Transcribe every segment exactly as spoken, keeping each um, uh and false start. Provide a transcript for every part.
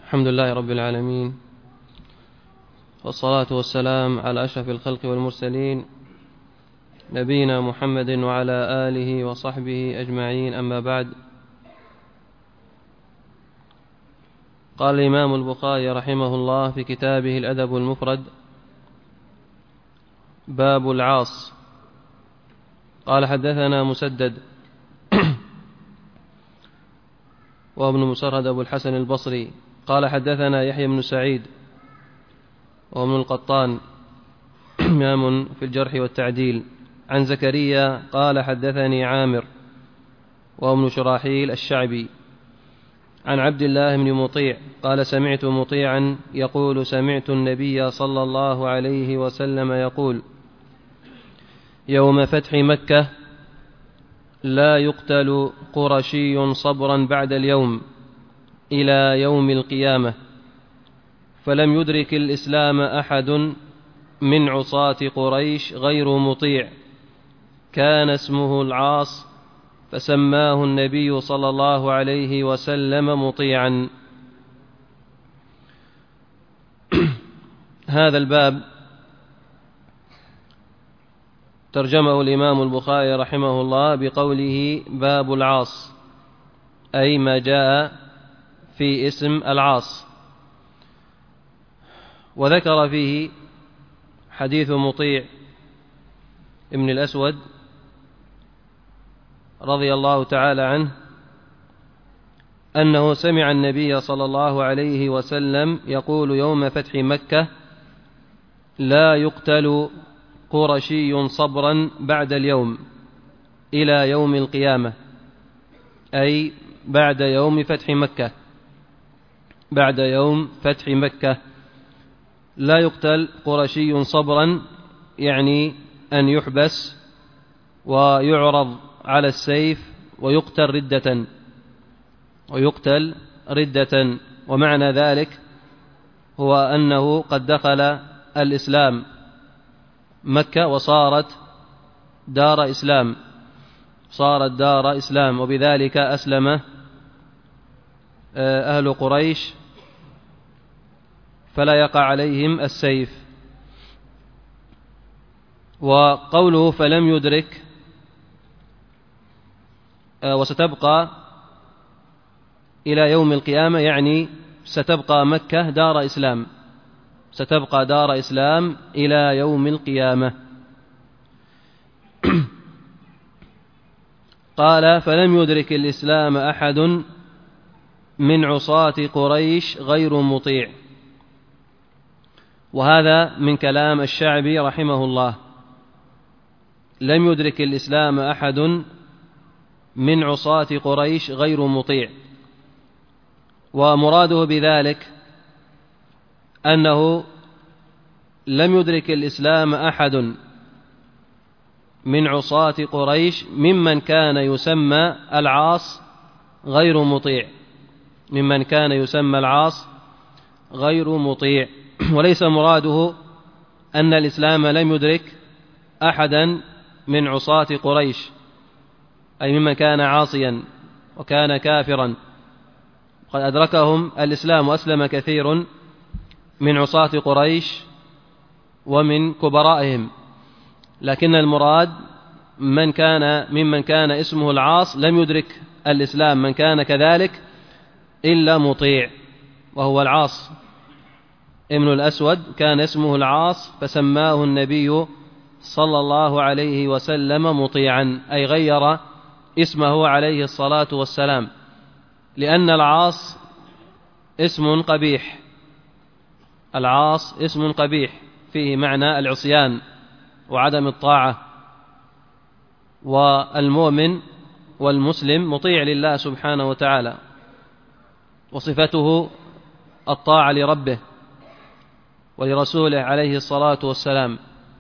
الحمد لله رب العالمين، والصلاة والسلام على أشرف الخلق والمرسلين نبينا محمد وعلى آله وصحبه أجمعين، أما بعد. قال الإمام البخاري رحمه الله في كتابه الأدب المفرد: باب العاص. قال: حدثنا مسدد وابن مسرهد أبو الحسن البصري قال: حدثنا يحيى بن سعيد وابن القطان إمام في الجرح والتعديل، عن زكريا قال: حدثني عامر وابن شراحيل الشعبي عن عبد الله بن مطيع قال: سمعت مطيعا يقول: سمعت النبي صلى الله عليه وسلم يقول: يوم فتح مكة لا يقتل قرشي صبرا بعد اليوم إلى يوم القيامة، فلم يدرك الإسلام أحد من عصاة قريش غير مطيع، كان اسمه العاص، فسماه النبي صلى الله عليه وسلم مطيعا. هذا الباب ترجمه الإمام البخاري رحمه الله بقوله: باب العاص، أي ما جاء في اسم العاص، وذكر فيه حديث مطيع ابن الأسود رضي الله تعالى عنه أنه سمع النبي صلى الله عليه وسلم يقول: يوم فتح مكة لا يقتل قرشي صبرا بعد اليوم إلى يوم القيامة، أي بعد يوم فتح مكة، بعد يوم فتح مكة لا يقتل قرشي صبرا، يعني أن يحبس ويعرض على السيف ويقتل ردة ويقتل ردة ومعنى ذلك هو أنه قد دخل الإسلام مكة وصارت دار إسلام، صارت دار إسلام، وبذلك أسلم أهل قريش فلا يقع عليهم السيف. وقوله فلم يدرك وستبقى إلى يوم القيامة، يعني ستبقى مكة دار إسلام، ستبقى دار إسلام إلى يوم القيامة. قال: فلم يدرك الإسلام أحد من عصاة قريش غير مطيع. وهذا من كلام الشعبي رحمه الله: لم يدرك الإسلام أحد من عصاة قريش غير مطيع. ومراده بذلك أنه لم يدرك الإسلام أحد من عصاة قريش ممن كان يسمى العاص غير مطيع، ممن كان يسمى العاص غير مطيع. وليس مراده أن الإسلام لم يدرك أحدا من عصاة قريش، أي ممن كان عاصيا وكان كافرا، قد أدركهم الإسلام وأسلم كثير من عصاة قريش ومن كبرائهم، لكن المراد من كان ممن كان اسمه العاص لم يدرك الإسلام من كان كذلك إلا مطيع، وهو العاص ابن الأسود، كان اسمه العاص فسماه النبي صلى الله عليه وسلم مطيعا، أي غير اسمه عليه الصلاة والسلام، لأن العاص اسم قبيح، العاص اسم قبيح فيه معنى العصيان وعدم الطاعة، والمؤمن والمسلم مطيع لله سبحانه وتعالى، وصفته الطاعة لربه ولرسوله عليه الصلاة والسلام،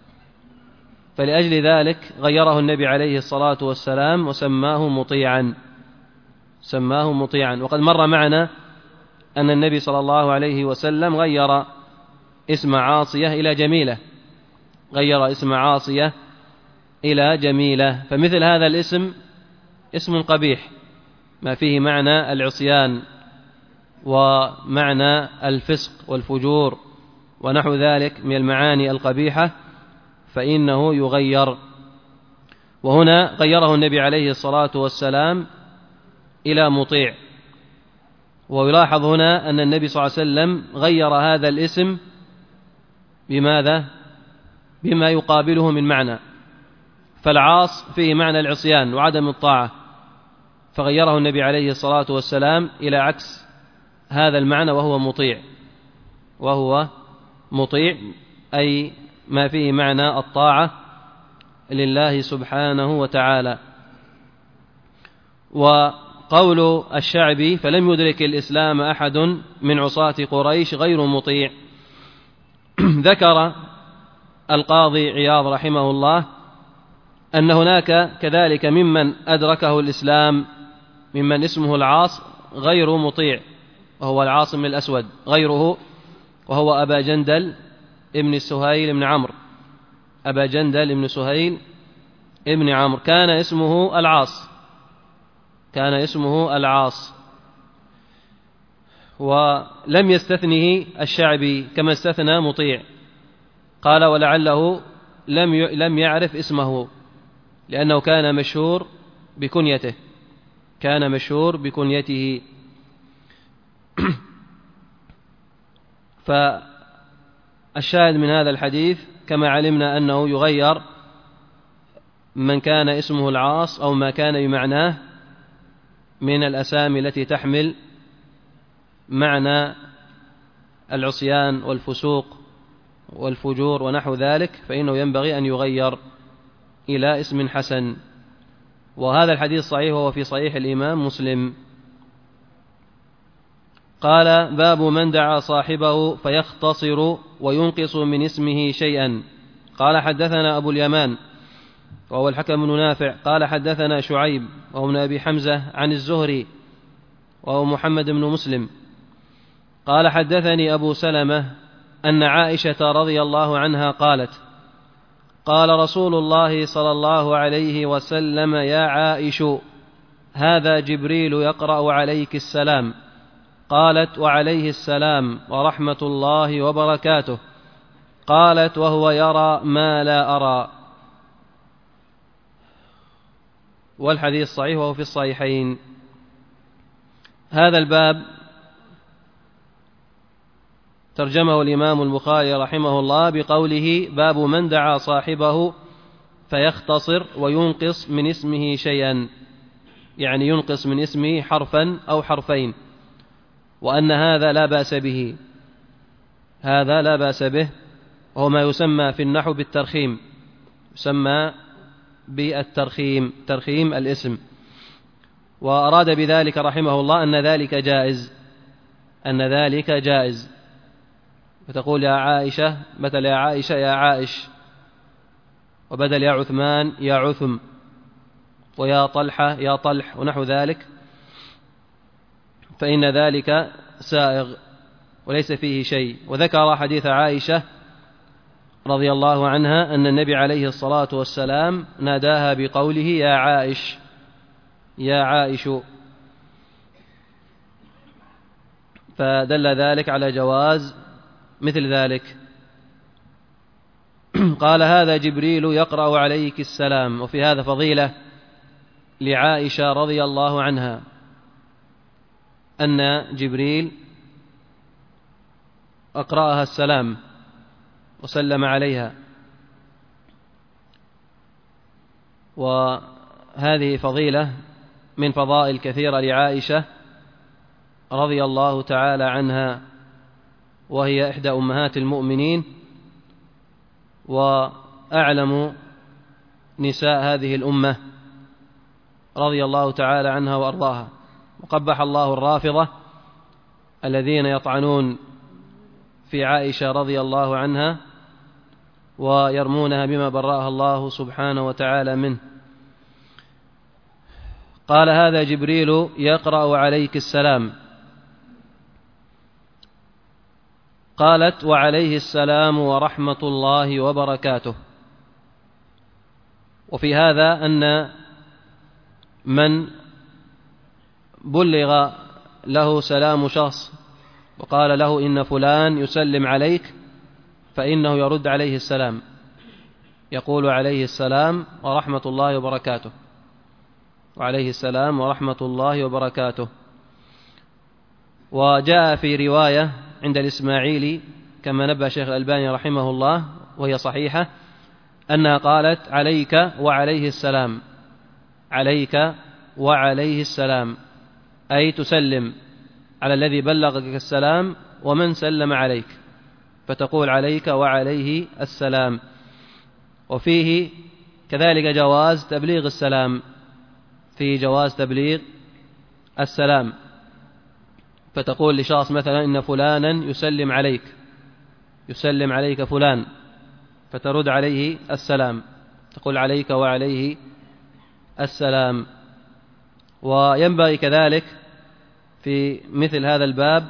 فلأجل ذلك غيره النبي عليه الصلاة والسلام وسماه مطيعا، سماه مطيعا. وقد مر معنا أن النبي صلى الله عليه وسلم غير اسم عاصية إلى جميلة، غير اسم عاصية إلى جميلة، فمثل هذا الاسم اسم قبيح ما فيه معنى العصيان ومعنى الفسق والفجور ونحو ذلك من المعاني القبيحة فإنه يغير. وهنا غيره النبي عليه الصلاة والسلام إلى مطيع. ويلاحظ هنا أن النبي صلى الله عليه وسلم غير هذا الاسم بماذا؟ بما يقابله من معنى، فالعاص فيه معنى العصيان وعدم الطاعة، فغيره النبي عليه الصلاة والسلام إلى عكس هذا المعنى وهو مطيع، وهو مطيع أي ما فيه معنى الطاعة لله سبحانه وتعالى. وقول الشعبي فلم يدرك الإسلام أحد من عصاة قريش غير مطيع. ذكر القاضي عياض رحمه الله أن هناك كذلك ممن أدركه الإسلام ممن اسمه العاص غير مطيع، وهو العاصم الأسود غيره، وهو أبا جندل ابن سهيل ابن عمرو، أبا جندل ابن سهيل ابن عمرو كان اسمه العاص، كان اسمه العاص، ولم يستثنه الشعبي كما استثنى مطيع، قال ولعله لم لم يعرف اسمه لأنه كان مشهور بكنيته، كان مشهور بكنيته. فالشاهد من هذا الحديث كما علمنا أنه يغير من كان اسمه العاص أو ما كان بمعناه من الأسامي التي تحمل معنى العصيان والفسوق والفجور ونحو ذلك، فإنه ينبغي أن يغير إلى اسم حسن. وهذا الحديث صحيح وهو في صحيح الإمام مسلم. قال باب من دعا صاحبه فيختصر وينقص من اسمه شيئا. قال حدثنا أبو اليمان وهو الحكم بن نافع قال حدثنا شعيب وهو ابن أبي حمزة عن الزهري وهو محمد بن مسلم قال حدثني أبو سلمة أن عائشة رضي الله عنها قالت قال رسول الله صلى الله عليه وسلم يا عائش هذا جبريل يقرأ عليك السلام. قالت وعليه السلام ورحمة الله وبركاته. قالت وهو يرى ما لا أرى. والحديث صحيح وهو في الصحيحين. هذا الباب ترجمه الإمام البخاري رحمه الله بقوله باب من دعا صاحبه فيختصر وينقص من اسمه شيئا، يعني ينقص من اسمه حرفا أو حرفين، وأن هذا لا بأس به، هذا لا بأس به، وهو ما يسمى في النحو بالترخيم، يسمى بالترخيم، ترخيم الاسم. وأراد بذلك رحمه الله أن ذلك جائز، أن ذلك جائز، فتقول يا عائشة بدل يا عائشة يا عائش، وبدل يا عثمان يا عثم، ويا طلحة يا طلح ونحو ذلك، فإن ذلك سائغ وليس فيه شيء. وذكر حديث عائشة رضي الله عنها أن النبي عليه الصلاة والسلام ناداها بقوله يا عائش يا عائش، فدل ذلك على جواز مثل ذلك. قال هذا جبريل يقرأ عليك السلام. وفي هذا فضيلة لعائشة رضي الله عنها أن جبريل أقرأها السلام وسلم عليها، وهذه فضيلة من فضائل كثيرة لعائشة رضي الله تعالى عنها، وهي إحدى أمهات المؤمنين وأعلم نساء هذه الأمة رضي الله تعالى عنها وأرضاها. وقبح الله الرافضة الذين يطعنون في عائشة رضي الله عنها ويرمونها بما برأها الله سبحانه وتعالى منه. قال هذا جبريل يقرأ عليك السلام. قالت وعليه السلام ورحمة الله وبركاته. وفي هذا أن من بلغ له سلام شخص وقال له إن فلان يسلم عليك، فإنه يرد عليه السلام، يقول عليه السلام ورحمة الله وبركاته، وعليه السلام ورحمة الله وبركاته. وجاء في رواية عند الإسماعيلي كما نبه شيخ الألباني رحمه الله وهي صحيحة أنها قالت عليك وعليه السلام، عليك وعليه السلام، أي تسلم على الذي بلغك السلام ومن سلم عليك، فتقول عليك وعليه السلام. وفيه كذلك جواز تبليغ السلام، في جواز تبليغ السلام، فتقول لشخص مثلا إن فلانا يسلم عليك، يسلم عليك فلان، فترد عليه السلام، تقول عليك وعليه السلام. وينبغي كذلك في مثل هذا الباب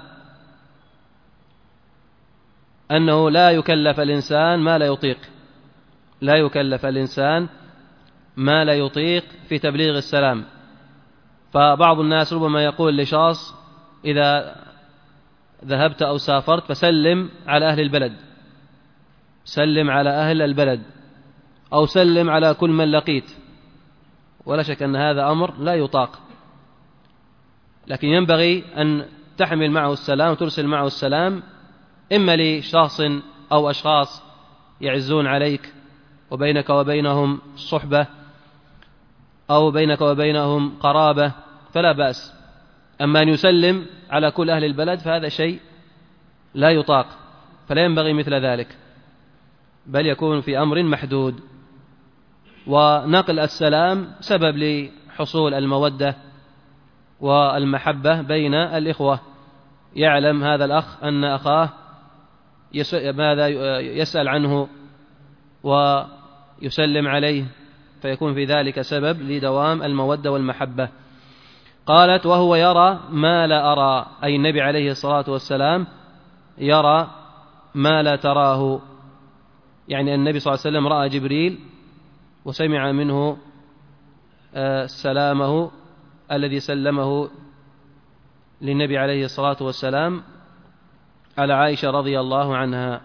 أنه لا يكلف الإنسان ما لا يطيق، لا يكلف الإنسان ما لا يطيق في تبليغ السلام. فبعض الناس ربما يقول لشخص إذا ذهبت أو سافرت فسلم على أهل البلد، سلم على أهل البلد، أو سلم على كل من لقيت، ولا شك أن هذا أمر لا يطاق، لكن ينبغي أن تحمل معه السلام وترسل معه السلام، إما لشخص أو أشخاص يعزون عليك وبينك وبينهم صحبة أو بينك وبينهم قرابة فلا بأس. أما أن يسلم على كل أهل البلد فهذا شيء لا يطاق، فلا ينبغي مثل ذلك، بل يكون في أمر محدود. ونقل السلام سبب لحصول المودة والمحبة بين الإخوة، يعلم هذا الأخ أن أخاه ماذا يسأل عنه ويسلم عليه، فيكون في ذلك سبب لدوام المودة والمحبة. قالت وهو يرى ما لا أرى، أي النبي عليه الصلاة والسلام يرى ما لا تراه، يعني النبي صلى الله عليه وسلم رأى جبريل وسمع منه سلامه الذي سلمه للنبي عليه الصلاة والسلام على عائشة رضي الله عنها.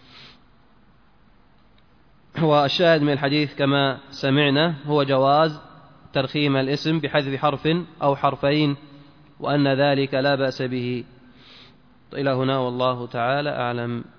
والشاهد من الحديث كما سمعنا هو جواز ترخيم الاسم بحذف حرف أو حرفين، وأن ذلك لا بأس به. إلى هنا والله تعالى أعلم.